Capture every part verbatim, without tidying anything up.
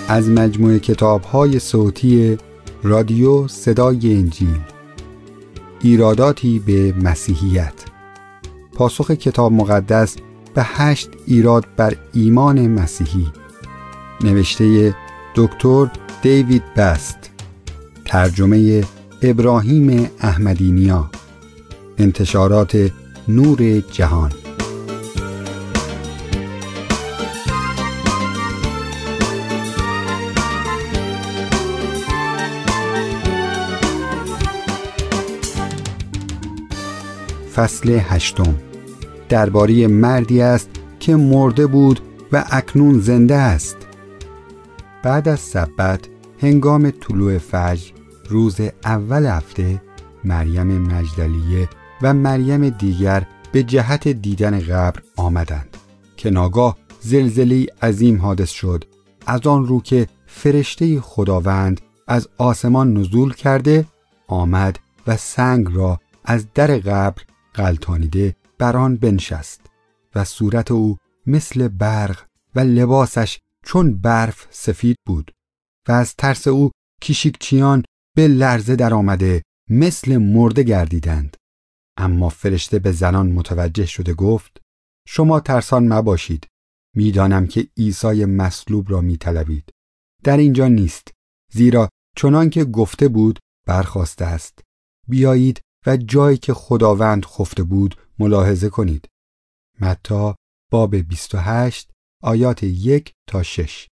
از مجموعه کتاب‌های صوتی رادیو صدای انجیل، ایراداتی به مسیحیت. پاسخ کتاب مقدس به هشت ایراد بر ایمان مسیحی، نوشته دکتر دیوید بست، ترجمه ابراهیم احمدینیا، انتشارات نور جهان. فصل هشتم درباره مردی است که مرده بود و اکنون زنده است. بعد از سبت، هنگام طلوع فجر روز اول هفته، مریم مجدلیه و مریم دیگر به جهت دیدن قبر آمدند که ناگاه زلزله‌ای عظیم حادث شد، از آن رو که فرشته خداوند از آسمان نزول کرده آمد و سنگ را از در قبر غلتانیده بر آن بنشست و صورت او مثل برق و لباسش چون برف سفید بود و از ترس او کشیکچیان به لرزه در آمده مثل مرده گردیدند. اما فرشته به زنان متوجه شده گفت: شما ترسان مباشید، میدانم که عیسی مصلوب را میطلبید. در اینجا نیست، زیرا چنان که گفته بود برخاسته است. بیایید و جایی که خداوند خفته بود ملاحظه کنید. متی باب بیست و هشت آیات یک تا شش.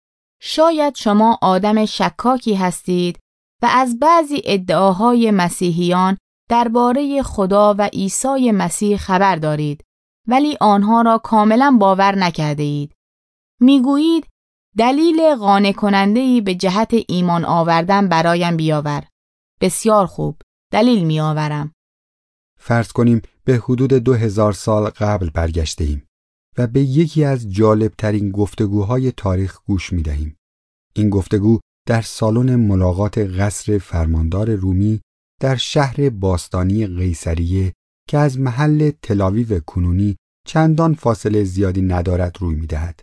شاید شما آدم شکاکی هستید و از بعضی ادعاهای مسیحیان درباره خدا و عیسی مسیح خبر دارید، ولی آنها را کاملا باور نکرده اید. میگویید دلیل قانع کننده‌ای به جهت ایمان آوردن برایم بیاور. بسیار خوب، دلیل می آورم. فرض کنیم به حدود دو هزار سال قبل برگشته ایم و به یکی از جالبترین گفتگوهای تاریخ گوش می دهیم. این گفتگو در سالن ملاقات قصر فرماندار رومی در شهر باستانی قیصریه که از محل تل‌آویو کنونی چندان فاصله زیادی ندارد روی می دهد.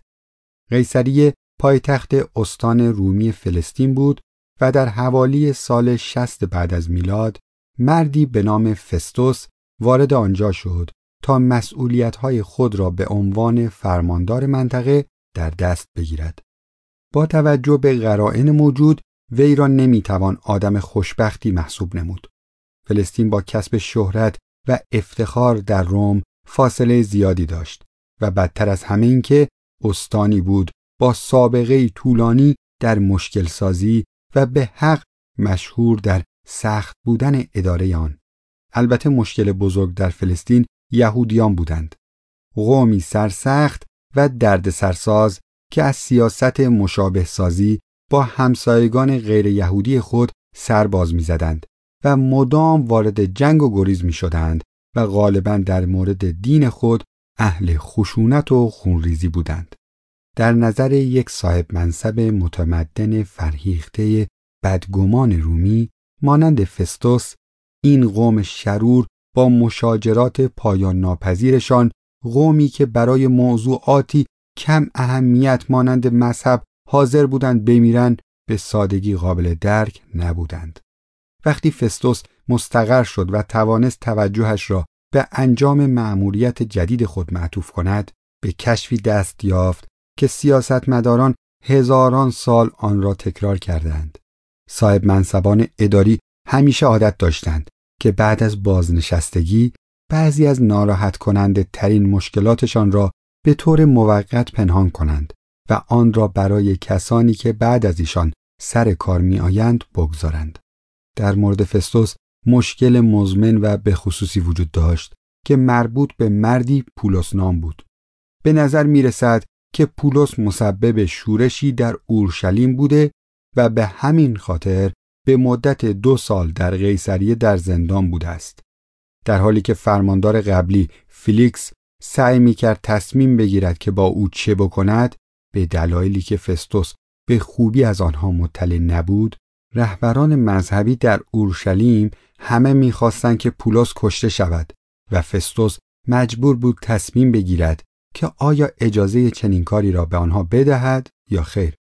قیصریه پایتخت استان رومی فلسطین بود و در حوالی سال شصت بعد از میلاد مردی به نام فستوس وارد آنجا شد تا مسئولیت‌های خود را به عنوان فرماندار منطقه در دست بگیرد. با توجه به قرائن موجود، وی را نمی‌توان آدم خوشبختی محسوب نمود. فلسطین با کسب شهرت و افتخار در روم فاصله زیادی داشت و بدتر از همه این که استانی بود با سابقه طولانی در مشکل سازی و به حق مشهور در سخت بودن اداره آن. البته مشکل بزرگ در فلسطین یهودیان بودند، قومی سرسخت و درد سرساز که از سیاست مشابه سازی با همسایگان غیر یهودی خود سر باز می زدند و مدام وارد جنگ و گریز می شدند و غالباً در مورد دین خود اهل خشونت و خونریزی بودند. در نظر یک صاحب منصب متمدن فرهیخته بدگمان رومی مانند فستوس، این قوم شرور با مشاجرات پایان ناپذیرشان، قومی که برای موضوعاتی کم اهمیت مانند مذهب حاضر بودند بمیرند، به سادگی قابل درک نبودند. وقتی فستوس مستقر شد و توانست توجهش را به انجام مأموریت جدید خود معطوف کند، به کشفی دست یافت که سیاستمداران هزاران سال آن را تکرار کردند. صاحب منصبان اداری همیشه عادت داشتند که بعد از بازنشستگی بعضی از ناراحت کننده ترین مشکلاتشان را به طور موقت پنهان کنند و آن را برای کسانی که بعد از ایشان سر کار می آیند بگذارند. در مورد فستوس مشکل مزمن و به خصوصی وجود داشت که مربوط به مردی پولس نام بود. به نظر می رسد که پولس مسبب شورشی در اورشلیم بوده و به همین خاطر به مدت دو سال در قیصریه در زندان بوده است. در حالی که فرماندار قبلی فیلیکس سعی می‌کرد تصمیم بگیرد که با او چه بکند، به دلایلی که فستوس به خوبی از آنها مطلع نبود، رهبران مذهبی در اورشلیم همه می‌خواستند که پولس کشته شود و فستوس مجبور بود تصمیم بگیرد که آیا اجازه چنین کاری را به آنها بدهد یا خیر.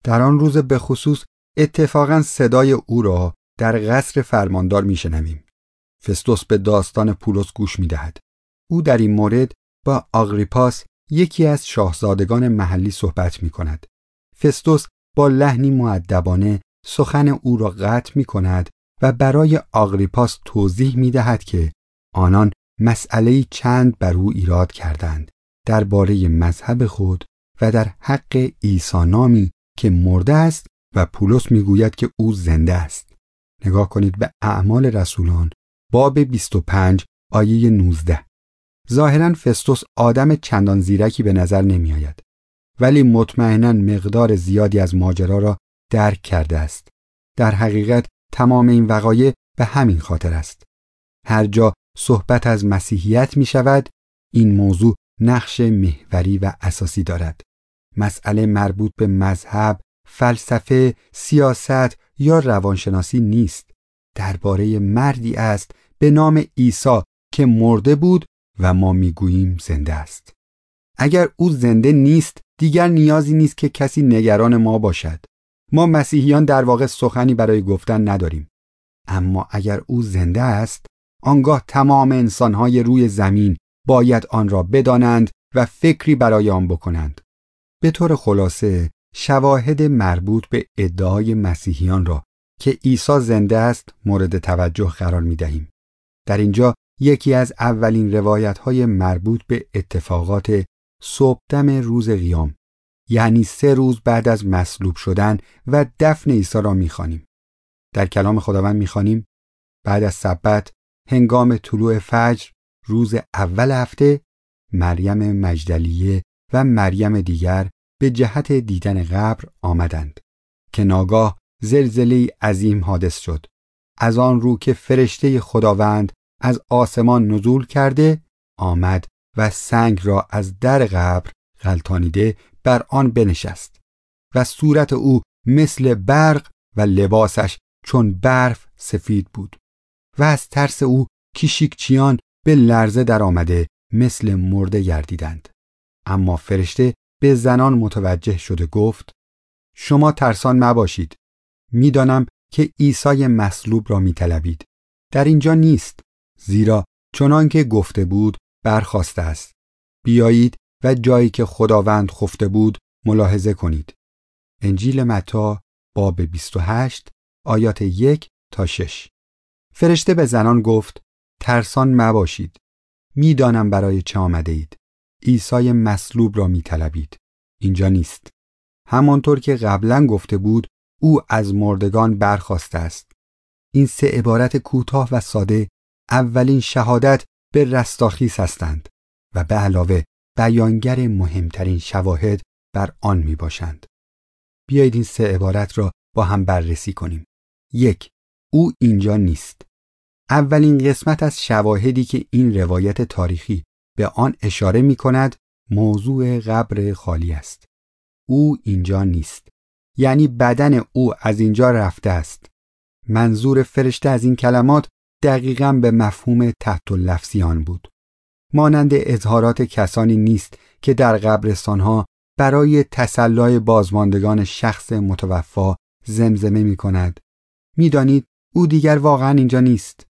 در آن روز به خصوص اتفاقاً صدای او را در قصر فرماندار میشنویم. فستوس به داستان پولس گوش میدهد. او در این مورد با آگریپاس یکی از شاهزادگان محلی صحبت می کند. فستوس با لحنی مؤدبانه سخن او را قطع می کند و برای آگریپاس توضیح می دهد که آنان مسئله چند بر او ایراد کردند درباره مذهب خود و در حق عیسی نامی که مرده است و پولس می گوید که او زنده است. نگاه کنید به اعمال رسولان باب بیست و پنج آیه نوزده. ظاهراً فستوس آدم چندان زیرکی به نظر نمی آید، ولی مطمئناً مقدار زیادی از ماجرا را درک کرده است. در حقیقت تمام این وقایع به همین خاطر است. هر جا صحبت از مسیحیت می شود، این موضوع نقش محوری و اساسی دارد. مسئله مربوط به مذهب، فلسفه، سیاست یا روانشناسی نیست. درباره مردی است به نام عیسی که مرده بود و ما میگوییم زنده است. اگر او زنده نیست، دیگر نیازی نیست که کسی نگران ما باشد. ما مسیحیان در واقع سخنی برای گفتن نداریم. اما اگر او زنده است، آنگاه تمام انسانهای روی زمین باید آن را بدانند و فکری برای آن بکنند. به طور خلاصه، شواهد مربوط به ادعای مسیحیان را که عیسی زنده است مورد توجه قرار می دهیم. در اینجا یکی از اولین روایت‌های مربوط به اتفاقات صبحدم روز قیام، یعنی سه روز بعد از مصلوب شدن و دفن عیسی را می‌خوانیم. در کلام خداوند می‌خوانیم: بعد از سبت هنگام طلوع فجر روز اول هفته، مریم مجدلیه و مریم دیگر به جهت دیدن قبر آمدند که ناگاه زلزله عظیم حادث شد. از آن رو که فرشته خداوند از آسمان نزول کرده آمد و سنگ را از در قبر غلطانیده بر آن بنشست و صورت او مثل برق و لباسش چون برف سفید بود و از ترس او کشیکچیان به لرزه در آمده مثل مرده گردیدند. اما فرشته به زنان متوجه شده گفت: شما ترسان مباشید. میدانم که عیسی مصلوب را میطلبید. در اینجا نیست، زیرا چنان که گفته بود برخاسته است. بیایید و جایی که خداوند خفته بود ملاحظه کنید. انجیل متی باب بیست و هشت آیات یک تا شش. فرشته به زنان گفت: ترسان مباشید. میدانم برای چه آمده اید. عیسی مصلوب را میطلبید. اینجا نیست. همانطور که قبلا گفته بود او از مردگان برخاسته است. این سه عبارت کوتاه و ساده اولین شهادت به رستاخیز هستند و به علاوه بیانگر مهمترین شواهد بر آن می باشند. بیایید این سه عبارت را با هم بررسی کنیم. یک، او اینجا نیست. اولین قسمت از شواهدی که این روایت تاریخی به آن اشاره می کند موضوع قبر خالی است. او اینجا نیست. یعنی بدن او از اینجا رفته است. منظور فرشته از این کلمات دقیقاً به مفهوم تحت اللفظی آن بود. مانند اظهارات کسانی نیست که در قبرستانها برای تسلای بازماندگان شخص متوفا زمزمه می کند: می دانید او دیگر واقعاً اینجا نیست.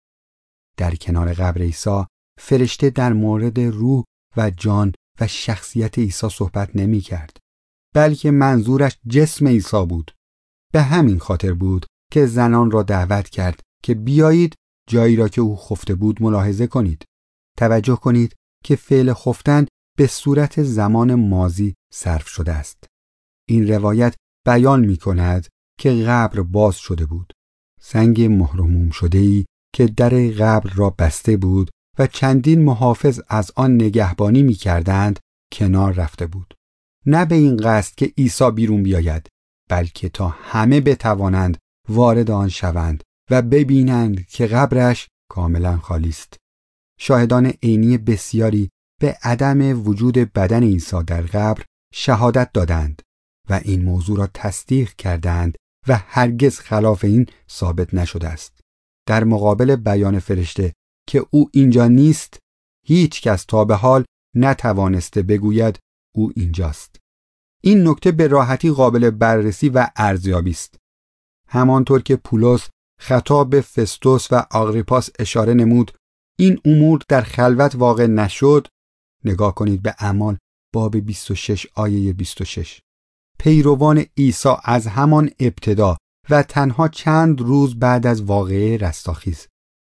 در کنار قبر عیسی فرشته در مورد روح و جان و شخصیت عیسی صحبت نمی کرد، بلکه منظورش جسم عیسی بود. به همین خاطر بود که زنان را دعوت کرد که بیایید جایی را که او خفته بود ملاحظه کنید. توجه کنید که فعل خفتن به صورت زمان ماضی صرف شده است. این روایت بیان می کند که قبر باز شده بود. سنگ مهرموم شده‌ای که در قبر را بسته بود و چندین محافظ از آن نگهبانی می کردند کنار رفته بود. نه به این قصد که عیسی بیرون بیاید، بلکه تا همه بتوانند وارد آن شوند و ببینند که قبرش کاملا خالی است. شاهدان عینی بسیاری به عدم وجود بدن عیسی در قبر شهادت دادند و این موضوع را تصدیق کردند و هرگز خلاف این ثابت نشده است. در مقابل بیان فرشته که او اینجا نیست، هیچ کس تا به حال نتوانسته بگوید او اینجاست. این نکته به راحتی قابل بررسی و ارزیابی است. همانطور که پولس خطاب به فستوس و آگریپاس اشاره نمود، این امور در خلوت واقع نشد. نگاه کنید به اعمال باب بیست و شش آیه بیست و شش. پیروان عیسی از همان ابتدا و تنها چند روز بعد از واقعه رستاخیز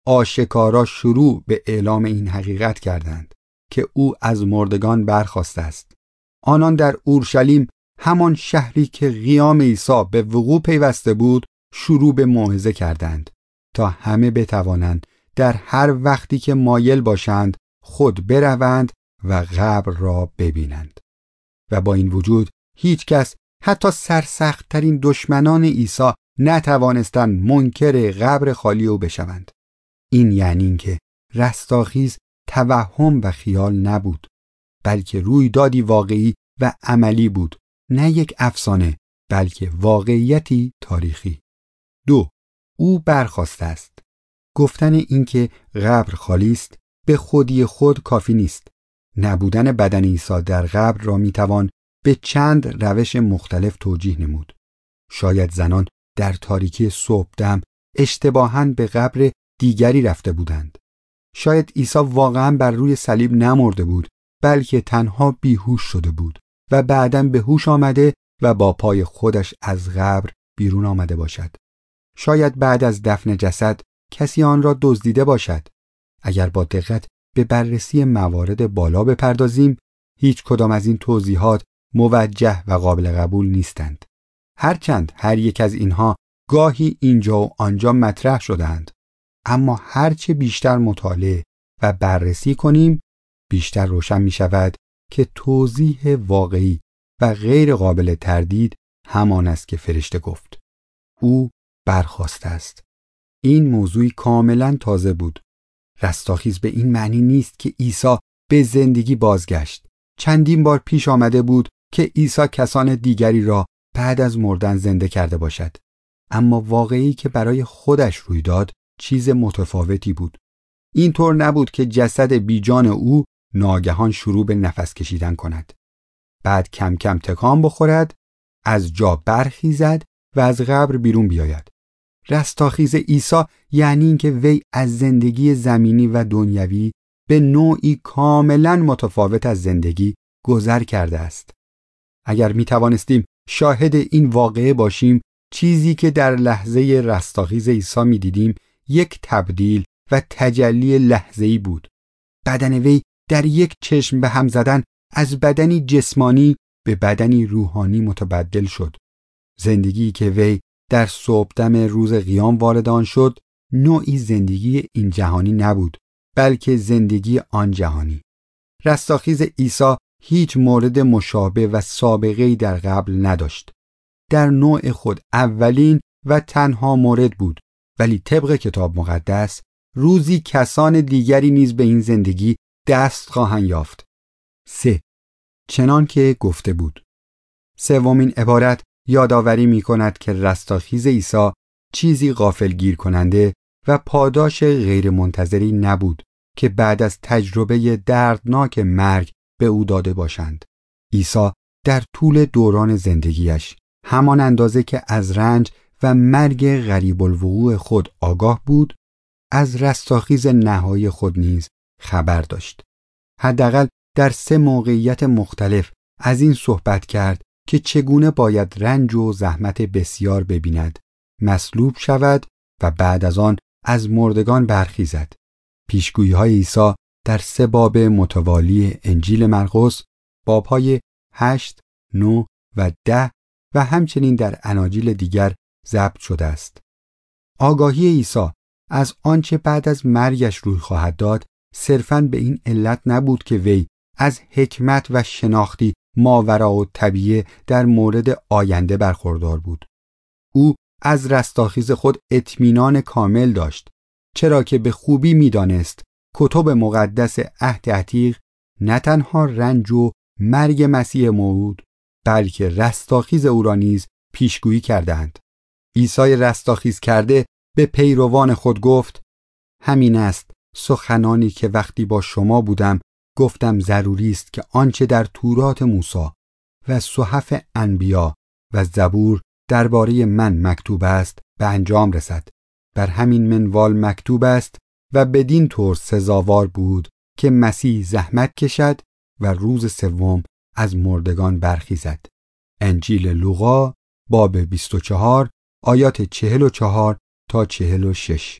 آشکارا شروع به اعلام این حقیقت کردند که او از مردگان برخاسته است. آنان در اورشلیم، همان شهری که قیام عیسی به وقوع پیوسته بود، شروع به موعظه کردند تا همه بتوانند در هر وقتی که مایل باشند خود بروند و قبر را ببینند. و با این وجود هیچ کس، حتی سرسخت‌ترین دشمنان عیسی، نتوانستند منکر قبر خالی او بشوند. این یعنی اینکه رستاخیز توهم و خیال نبود، بلکه رویدادی واقعی و عملی بود، نه یک افسانه، بلکه واقعیتی تاریخی. دو، او برخاسته است. گفتن اینکه قبر خالی است به خودی خود کافی نیست. نبودن بدن عیسی در قبر را میتوان به چند روش مختلف توجیه نمود. شاید زنان در تاریکی صبحدم اشتباهاً به قبر دیگری رفته بودند. شاید عیسی واقعاً بر روی صلیب نمرده بود، بلکه تنها بیهوش شده بود و بعداً به هوش آمده و با پای خودش از قبر بیرون آمده باشد. شاید بعد از دفن جسد کسی آن را دزدیده باشد. اگر با دقت به بررسی موارد بالا بپردازیم، هیچ کدام از این توضیحات موجه و قابل قبول نیستند. هرچند هر یک از اینها گاهی اینجا و آنجا مطرح شدند، اما هرچه بیشتر مطالعه و بررسی کنیم، بیشتر روشن می شود که توضیح واقعی و غیر قابل تردید همان است که فرشته گفت. او برخاسته است. این موضوعی کاملا تازه بود. رستاخیز به این معنی نیست که عیسی به زندگی بازگشت. چندین بار پیش آمده بود که عیسی کسان دیگری را بعد از مردن زنده کرده باشد، اما واقعی که برای خودش روی داد چیز متفاوتی بود. اینطور نبود که جسد بیجان او ناگهان شروع به نفس کشیدن کند، بعد کم کم تکان بخورد، از جا برخیزد و از قبر بیرون بیاید. رستاخیز عیسی یعنی اینکه وی از زندگی زمینی و دنیوی به نوعی کاملا متفاوت از زندگی گذر کرده است. اگر می توانستیم شاهد این واقعه باشیم، چیزی که در لحظه رستاخیز عیسی می دیدیم یک تبدیل و تجلی لحظه‌ای بود. بدن وی در یک چشم به هم زدن از بدنی جسمانی به بدنی روحانی متبدل شد. زندگی که وی در صبحدم روز قیام وارد آن شد، نوعی زندگی این جهانی نبود، بلکه زندگی آن جهانی. رستاخیز عیسی هیچ مورد مشابه و سابقه‌ای در قبل نداشت. در نوع خود اولین و تنها مورد بود، ولی طبق کتاب مقدس روزی کسان دیگری نیز به این زندگی دست خواهند یافت. سه. چنان که گفته بود. سومین عبارت یادآوری می کند که رستاخیز عیسی چیزی غافلگیر کننده و پاداش غیر منتظری نبود که بعد از تجربه دردناک مرگ به او داده باشند. عیسی در طول دوران زندگیش همان اندازه که از رنج و مرگ غریب الوقوع خود آگاه بود، از رستاخیز نهایی خود نیز خبر داشت. حداقل در سه موقعیت مختلف از این صحبت کرد که چگونه باید رنج و زحمت بسیار ببیند، مصلوب شود و بعد از آن از مردگان برخیزد. پیشگویی‌های عیسی در سه باب متوالی انجیل مرقس، باب‌های هشت، نه و ده و همچنین در اناجیل دیگر ضبط شده است. آگاهی عیسی از آنچه بعد از مرگش روی خواهد داد صرفاً به این علت نبود که وی از حکمت و شناختی ماوراءالطبیعه در مورد آینده برخوردار بود. او از رستاخیز خود اطمینان کامل داشت، چرا که به خوبی می‌دانست کتب مقدس عهد عتیق نه تنها رنج و مرگ مسیح موعود، بلکه رستاخیز او را نیز پیشگویی کردند. عیسی رستاخیز کرده به پیروان خود گفت: همین است سخنانی که وقتی با شما بودم گفتم ضروری است که آنچه در تورات موسی و صحف انبیا و زبور درباره من مکتوب است به انجام رسد. بر همین منوال مکتوب است و بدین طور سزاوار بود که مسیح زحمت کشد و روز سوم از مردگان برخیزد. انجیل لوقا باب بیست و چهار آیات چهل و چهار تا چهل و شش.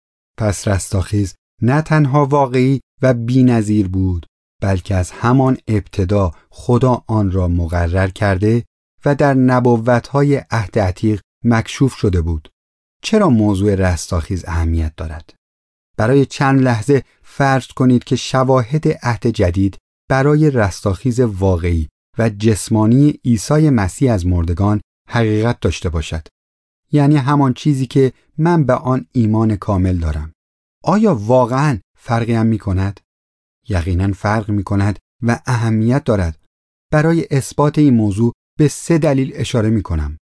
پس رستاخیز نه تنها واقعی و بی‌نظیر بود، بلکه از همان ابتدا خدا آن را مقرر کرده و در نبوت‌های عهد عتیق مکشوف شده بود. چرا موضوع رستاخیز اهمیت دارد؟ برای چند لحظه فرض کنید که شواهد عهد جدید برای رستاخیز واقعی و جسمانی عیسی مسیح از مردگان حقیقت داشته باشد. یعنی همان چیزی که من به آن ایمان کامل دارم. آیا واقعاً فرقی هم می کند؟ یقیناً فرق می کند و اهمیت دارد. برای اثبات این موضوع به سه دلیل اشاره می کنم.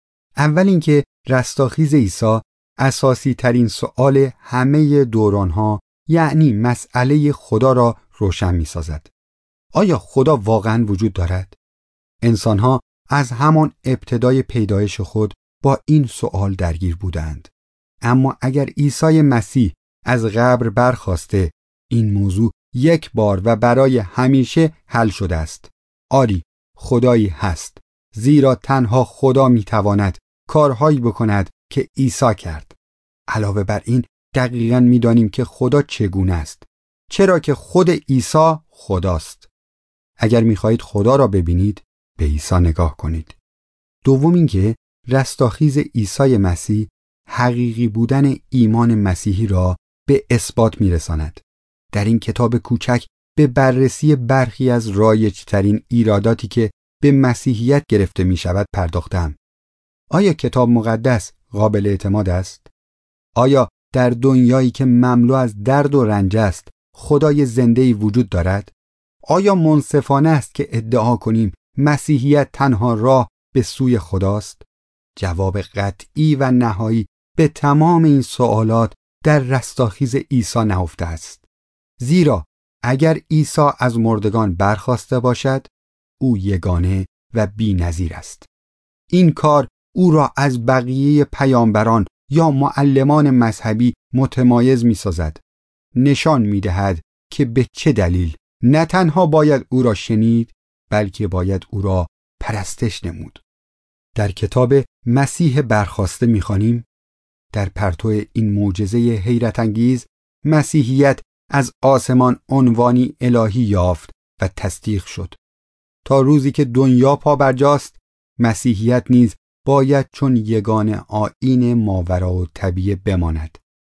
اول اینکه رستاخیز عیسی اساسی ترین سؤال همه دورانها، یعنی مسئله خدا را روشن می سازد. آیا خدا واقعاً وجود دارد؟ انسانها از همان ابتدای پیدایش خود با این سؤال درگیر بودند. اما اگر عیسی مسیح از قبر برخاسته، این موضوع یک بار و برای همیشه حل شده است. آری، خدایی هست، زیرا تنها خدا میتواند کارهایی بکند که عیسی کرد. علاوه بر این دقیقاً میدانیم که خدا چگونه است، چرا که خود عیسی خداست. اگر میخواهید خدا را ببینید، به عیسی نگاه کنید. دوم اینکه رستاخیز عیسی مسیح حقیقی بودن ایمان مسیحی را به اثبات میرساند. در این کتاب کوچک به بررسی برخی از رایج‌ترین ایراداتی که به مسیحیت گرفته می شود پرداختم. آیا کتاب مقدس قابل اعتماد است؟ آیا در دنیایی که مملو از درد و رنج است، خدای زنده‌ای وجود دارد؟ آیا منصفانه است که ادعا کنیم مسیحیت تنها راه به سوی خداست؟ جواب قطعی و نهایی به تمام این سوالات در رستاخیز عیسی نهفته است. زیرا اگر عیسی از مردگان برخاسته باشد، او یگانه و بی‌نظیر است. این کار او را از بقیه پیامبران یا معلمان مذهبی متمایز می سازد. نشان می دهد که به چه دلیل نه تنها باید او را شنید، بلکه باید او را پرستش نمود. در کتاب مسیح برخاسته می خوانیم: در پرتو این معجزه حیرت انگیز، مسیحیت از آسمان عنوانی الهی یافت و تصدیق شد. تا روزی که دنیا پا برجاست، مسیحیت نیز باید چون یگانه آیین ماوراءالطبیعه بماند.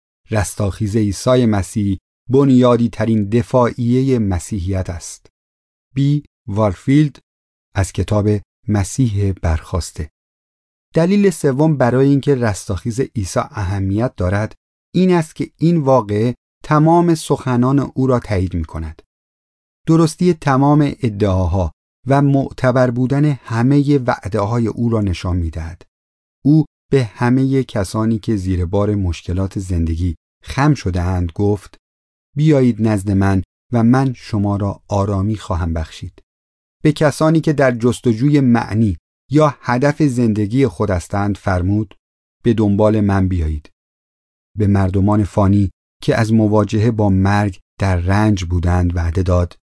رستاخیز عیسی مسیح بنیادی ترین دفاعیه مسیحیت است. بی وارفیلد از کتاب مسیح برخاسته. دلیل سوم برای اینکه رستاخیز عیسی اهمیت دارد این است که این واقعه تمام سخنان او را تایید می کند. درستی تمام ادعاها و معتبر بودن همه وعده‌های او را نشان می دهد. او به همه کسانی که زیر بار مشکلات زندگی خم شده اند گفت: بیایید نزد من و من شما را آرامی خواهم بخشید. به کسانی که در جستجوی معنی یا هدف زندگی خود هستند فرمود: به دنبال من بیایید. به مردمان فانی که از مواجهه با مرگ در رنج بودند وعده داد: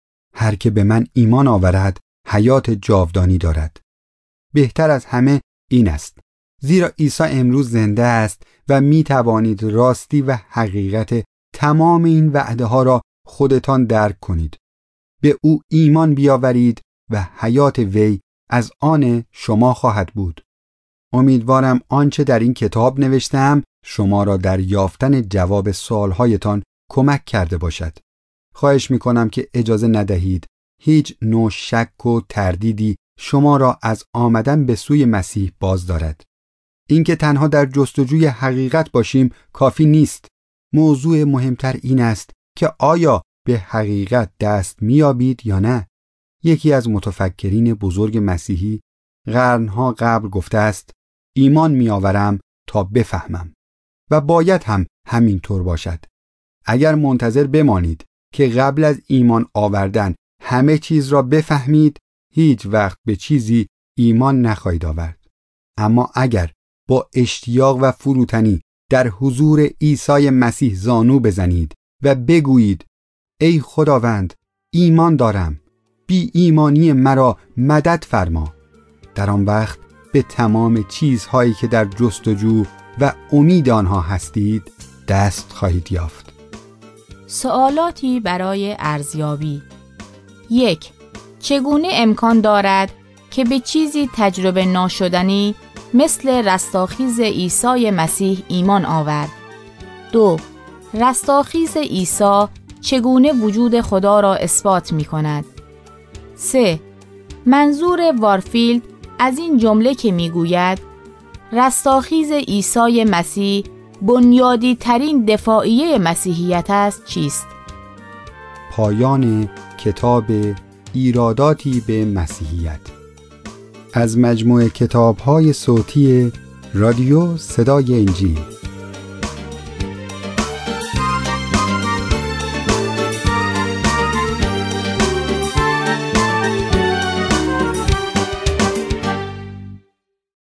هر که به من ایمان آورد حیات جاودانی دارد. بهتر از همه این است، زیرا عیسی امروز زنده است و می توانید راستی و حقیقت تمام این وعده ها را خودتان درک کنید. به او ایمان بیاورید و حیات وی از آن شما خواهد بود. امیدوارم آنچه در این کتاب نوشتم شما را در یافتن جواب سوالهایتان کمک کرده باشد. خواهش می‌کنم که اجازه ندهید هیچ نوع شک و تردیدی شما را از آمدن به سوی مسیح باز دارد. اینکه تنها در جستجوی حقیقت باشیم کافی نیست. موضوع مهمتر این است که آیا به حقیقت دست می‌یابید یا نه؟ یکی از متفکرین بزرگ مسیحی قرنها قبل گفته است: ایمان می‌آورم تا بفهمم. و باید هم همینطور باشد. اگر منتظر بمانید که قبل از ایمان آوردن همه چیز را بفهمید، هیچ وقت به چیزی ایمان نخواهید آورد. اما اگر با اشتیاق و فروتنی در حضور عیسی مسیح زانو بزنید و بگویید ای خداوند، ایمان دارم، بی ایمانی مرا مدد فرما، در آن وقت به تمام چیزهایی که در جستجو و امید آنها هستید دست خواهید یافت. سوالاتی برای ارزیابی. یک. چگونه امکان دارد که به چیزی تجربه ناشدنی مثل رستاخیز عیسی مسیح ایمان آورد؟ دو. رستاخیز عیسی چگونه وجود خدا را اثبات می کند؟ سه. منظور وارفیلد از این جمله که می گوید رستاخیز عیسی مسیح بنیادی ترین دفاعیه مسیحیت است چیست؟ پایان کتاب ایراداتی به مسیحیت از مجموعه کتاب‌های صوتی رادیو صدای انجیل.